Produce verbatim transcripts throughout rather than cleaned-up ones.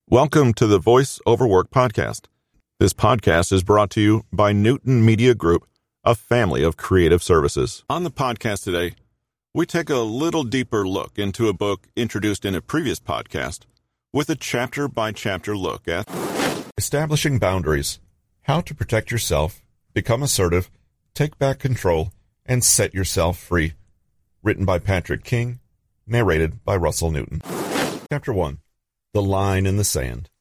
Welcome to the Voice Over Work podcast. This podcast is brought to you by Newton Media Group, a family of creative services. On the podcast today, we take a little deeper look into a book introduced in a previous podcast with a chapter-by-chapter look at establishing boundaries, how to protect yourself, become assertive, take back control, and set yourself free. Written by Patrick King, narrated by Russell Newton. Chapter one. The Line in the Sand.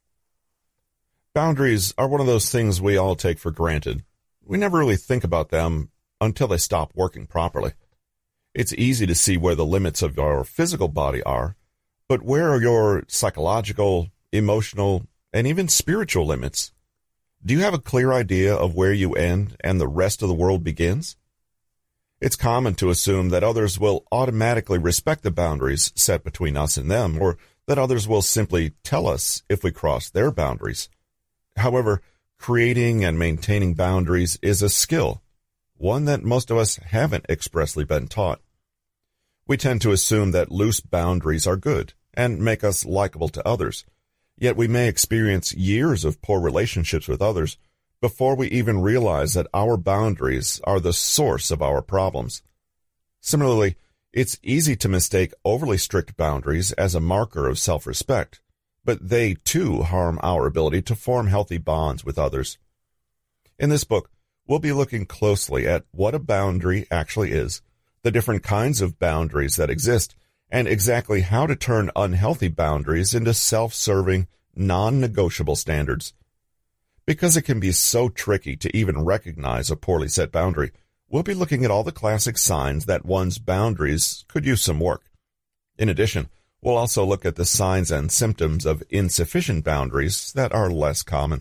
Boundaries are one of those things we all take for granted. We never really think about them until they stop working properly. It's easy to see where the limits of our physical body are, but where are your psychological, emotional, and even spiritual limits? Do you have a clear idea of where you end and the rest of the world begins? It's common to assume that others will automatically respect the boundaries set between us and them, or that others will simply tell us if we cross their boundaries. However, creating and maintaining boundaries is a skill, one that most of us haven't expressly been taught. We tend to assume that loose boundaries are good and make us likable to others, yet we may experience years of poor relationships with others before we even realize that our boundaries are the source of our problems. Similarly, it's easy to mistake overly strict boundaries as a marker of self-respect, but they, too, harm our ability to form healthy bonds with others. In this book, we'll be looking closely at what a boundary actually is, the different kinds of boundaries that exist, and exactly how to turn unhealthy boundaries into self-serving, non-negotiable standards. Because it can be so tricky to even recognize a poorly set boundary, we'll be looking at all the classic signs that one's boundaries could use some work. In addition, we'll also look at the signs and symptoms of insufficient boundaries that are less common.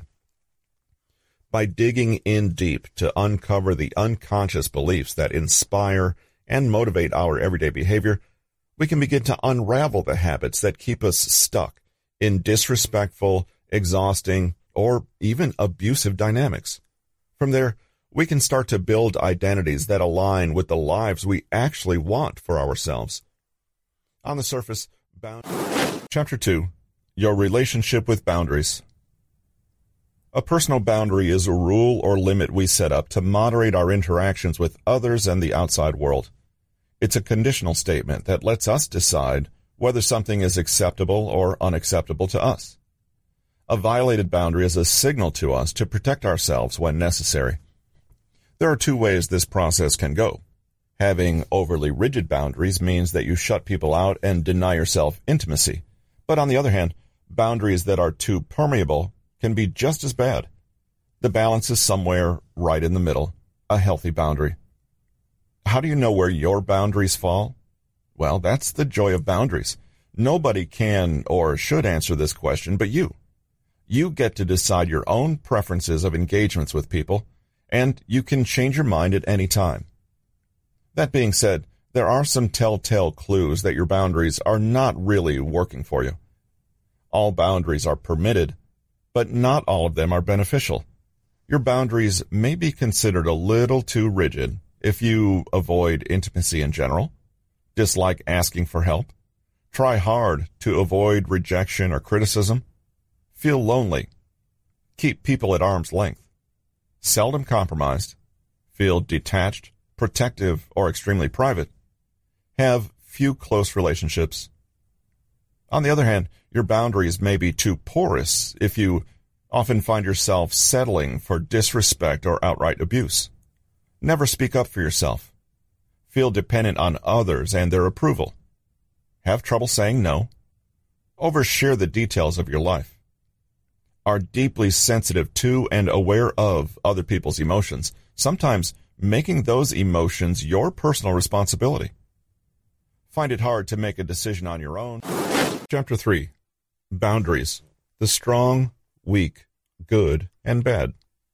By digging in deep to uncover the unconscious beliefs that inspire and motivate our everyday behavior, we can begin to unravel the habits that keep us stuck in disrespectful, exhausting, or even abusive dynamics. From there, we can start to build identities that align with the lives we actually want for ourselves. On the surface, bound- Chapter two. Your Relationship with Boundaries. A personal boundary is a rule or limit we set up to moderate our interactions with others and the outside world. It's a conditional statement that lets us decide whether something is acceptable or unacceptable to us. A violated boundary is a signal to us to protect ourselves when necessary. There are two ways this process can go. Having overly rigid boundaries means that you shut people out and deny yourself intimacy. But on the other hand, boundaries that are too permeable can be just as bad. The balance is somewhere right in the middle, a healthy boundary. How do you know where your boundaries fall? Well, that's the joy of boundaries. Nobody can or should answer this question but you. You get to decide your own preferences of engagements with people, and you can change your mind at any time. That being said, there are some telltale clues that your boundaries are not really working for you. All boundaries are permitted, but not all of them are beneficial. Your boundaries may be considered a little too rigid if you avoid intimacy in general, dislike asking for help, try hard to avoid rejection or criticism, feel lonely, keep people at arm's length, seldom compromised, feel detached, protective, or extremely private, have few close relationships. On the other hand, your boundaries may be too porous if you often find yourself settling for disrespect or outright abuse. Never speak up for yourself. Feel dependent on others and their approval. Have trouble saying no. Overshare the details of your life. Are deeply sensitive to and aware of other people's emotions, sometimes making those emotions your personal responsibility. Find it hard to make a decision on your own. Chapter three. Boundaries. The strong, weak, good, and bad.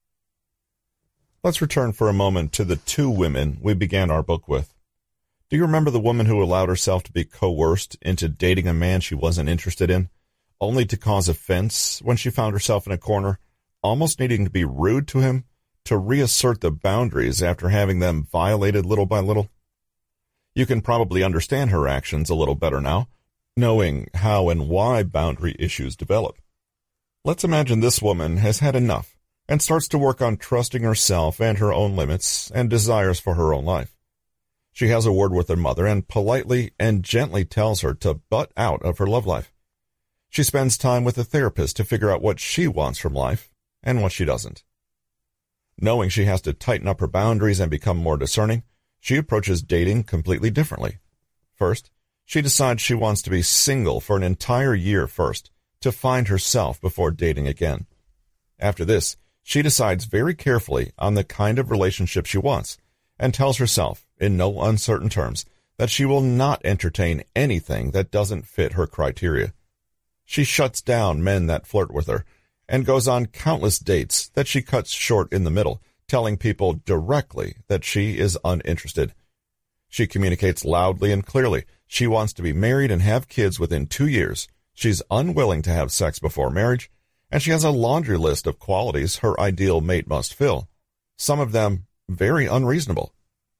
Let's return for a moment to the two women we began our book with. Do you remember the woman who allowed herself to be coerced into dating a man she wasn't interested in, only to cause offense when she found herself in a corner, almost needing to be rude to him to reassert the boundaries after having them violated little by little? You can probably understand her actions a little better now, knowing how and why boundary issues develop. Let's imagine this woman has had enough and starts to work on trusting herself and her own limits and desires for her own life. She has a word with her mother and politely and gently tells her to butt out of her love life. She spends time with a therapist to figure out what she wants from life and what she doesn't. Knowing she has to tighten up her boundaries and become more discerning, she approaches dating completely differently. First, she decides she wants to be single for an entire year first, to find herself before dating again. After this, she decides very carefully on the kind of relationship she wants, and tells herself, in no uncertain terms, that she will not entertain anything that doesn't fit her criteria. She shuts down men that flirt with her, and goes on countless dates that she cuts short in the middle, telling people directly that she is uninterested. She communicates loudly and clearly. She wants to be married and have kids within two years. She's unwilling to have sex before marriage, and she has a laundry list of qualities her ideal mate must fill, some of them very unreasonable.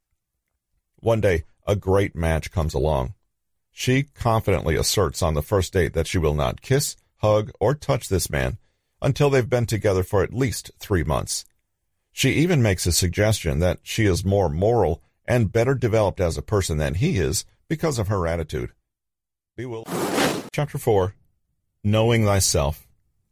One day, a great match comes along. She confidently asserts on the first date that she will not kiss, hug, or touch this man until they've been together for at least three months. She even makes a suggestion that she is more moral and better developed as a person than he is because of her attitude. Be will. Chapter four, Knowing Thyself.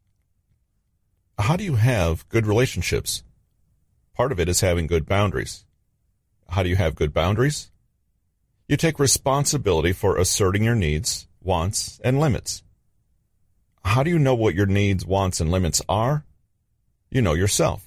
How do you have good relationships? Part of it is having good boundaries. How do you have good boundaries? You take responsibility for asserting your needs, wants, and limits. How do you know what your needs, wants, and limits are? You know yourself.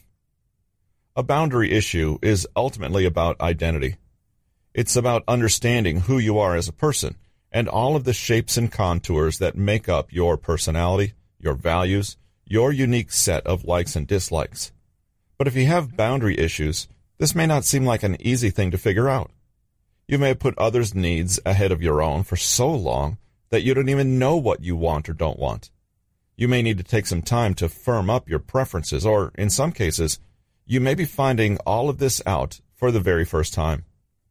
A boundary issue is ultimately about identity. It's about understanding who you are as a person and all of the shapes and contours that make up your personality, your values, your unique set of likes and dislikes. But if you have boundary issues, this may not seem like an easy thing to figure out. You may have put others' needs ahead of your own for so long that you don't even know what you want or don't want. You may need to take some time to firm up your preferences, or in some cases, you may be finding all of this out for the very first time.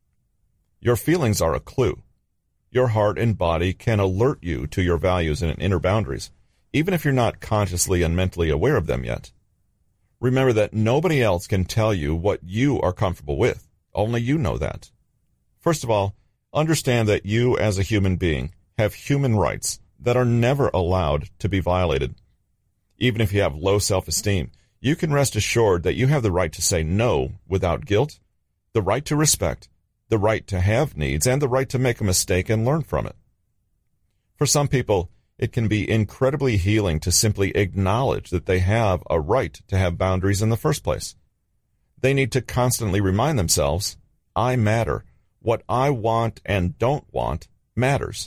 Your feelings are a clue. Your heart and body can alert you to your values and inner boundaries, even if you're not consciously and mentally aware of them yet. Remember that nobody else can tell you what you are comfortable with. Only you know that. First of all, understand that you as a human being have human rights that are never allowed to be violated. Even if you have low self-esteem, you can rest assured that you have the right to say no without guilt, the right to respect, the right to have needs, and the right to make a mistake and learn from it. For some people, it can be incredibly healing to simply acknowledge that they have a right to have boundaries in the first place. They need to constantly remind themselves, I matter. What I want and don't want matters.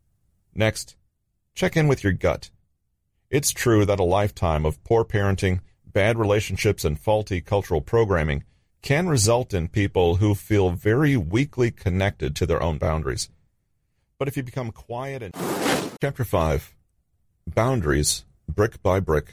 Next, check in with your gut. It's true that a lifetime of poor parenting, bad relationships, and faulty cultural programming can result in people who feel very weakly connected to their own boundaries. But if you become quiet and... Chapter five, Boundaries, Brick by Brick.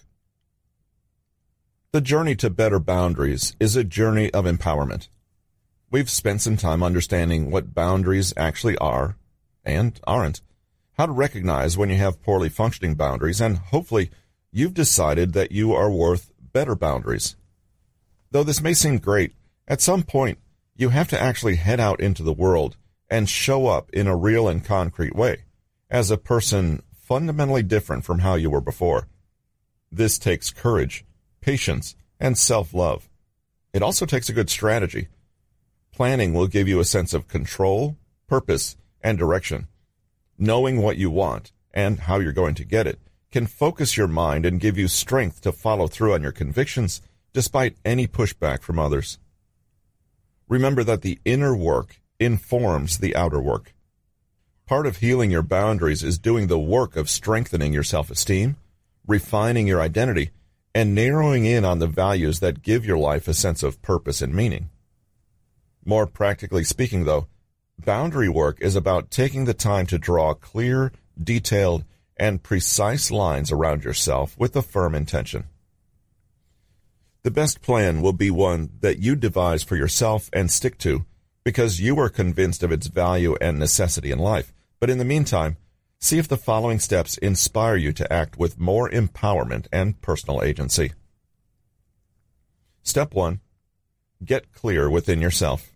The journey to better boundaries is a journey of empowerment. We've spent some time understanding what boundaries actually are and aren't, how to recognize when you have poorly functioning boundaries, and hopefully you've decided that you are worth better boundaries. Though this may seem great, at some point you have to actually head out into the world and show up in a real and concrete way, as a person fundamentally different from how you were before. This takes courage, patience, and self-love. It also takes a good strategy. Planning will give you a sense of control, purpose, and direction. Knowing what you want and how you're going to get it can focus your mind and give you strength to follow through on your convictions despite any pushback from others. Remember that the inner work informs the outer work. Part of healing your boundaries is doing the work of strengthening your self-esteem, refining your identity, and narrowing in on the values that give your life a sense of purpose and meaning. More practically speaking, though, boundary work is about taking the time to draw clear, detailed, and precise lines around yourself with a firm intention. The best plan will be one that you devise for yourself and stick to because you are convinced of its value and necessity in life. But in the meantime, See if the following steps inspire you to act with more empowerment and personal agency. Step one, get clear within yourself.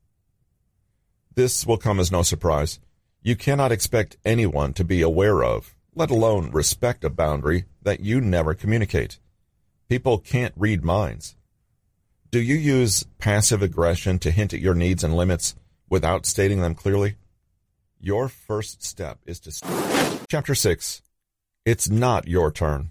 This will come as no surprise. You cannot expect anyone to be aware of, let alone respect a boundary that you never communicate. People can't read minds. Do you use passive aggression to hint at your needs and limits without stating them clearly? Your first step is to... Chapter six. It's not your turn.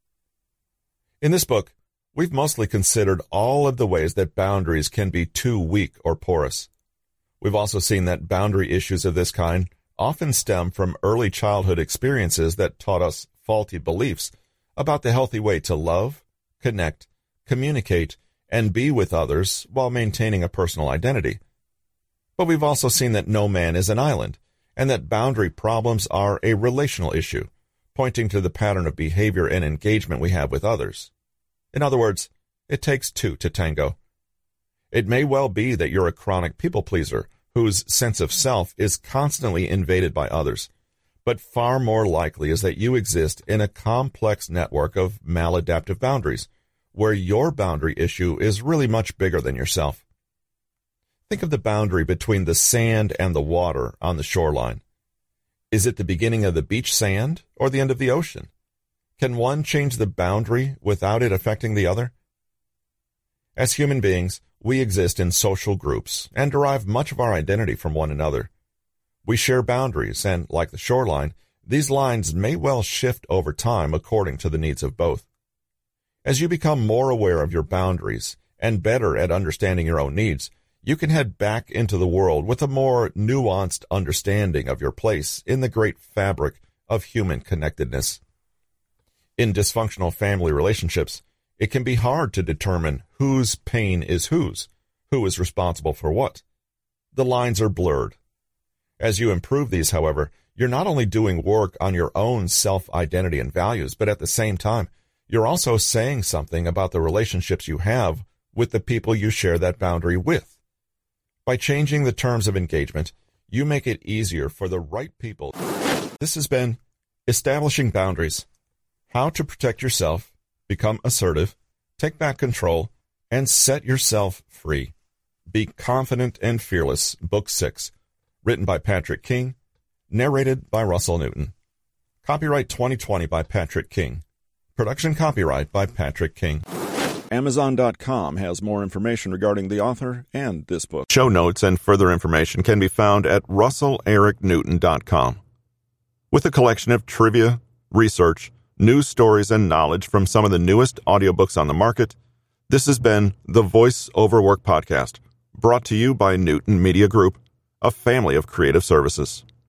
In this book, we've mostly considered all of the ways that boundaries can be too weak or porous. We've also seen that boundary issues of this kind often stem from early childhood experiences that taught us faulty beliefs about the healthy way to love, connect, communicate, and be with others while maintaining a personal identity. But we've also seen that no man is an island, and that boundary problems are a relational issue, pointing to the pattern of behavior and engagement we have with others. In other words, it takes two to tango. It may well be that you're a chronic people pleaser whose sense of self is constantly invaded by others, but far more likely is that you exist in a complex network of maladaptive boundaries, where your boundary issue is really much bigger than yourself. Think of the boundary between the sand and the water on the shoreline. Is it the beginning of the beach sand or the end of the ocean? Can one change the boundary without it affecting the other? As human beings, we exist in social groups and derive much of our identity from one another. We share boundaries, and like the shoreline, these lines may well shift over time according to the needs of both. As you become more aware of your boundaries and better at understanding your own needs, you can head back into the world with a more nuanced understanding of your place in the great fabric of human connectedness. In dysfunctional family relationships, it can be hard to determine whose pain is whose, who is responsible for what. The lines are blurred. As you improve these, however, you're not only doing work on your own self-identity and values, but at the same time, you're also saying something about the relationships you have with the people you share that boundary with. By changing the terms of engagement, you make it easier for the right people. This has been Establishing Boundaries: How to Protect Yourself, Become Assertive, Take Back Control, and Set Yourself Free. Be Confident and Fearless, Book six, written by Patrick King, narrated by Russell Newton. Copyright twenty twenty by Patrick King. Production copyright by Patrick King. Amazon dot com has more information regarding the author and this book. Show notes and further information can be found at russell eric newton dot com. With a collection of trivia, research, news stories, and knowledge from some of the newest audiobooks on the market, this has been the Voice Over Work Podcast, brought to you by Newton Media Group, a family of creative services.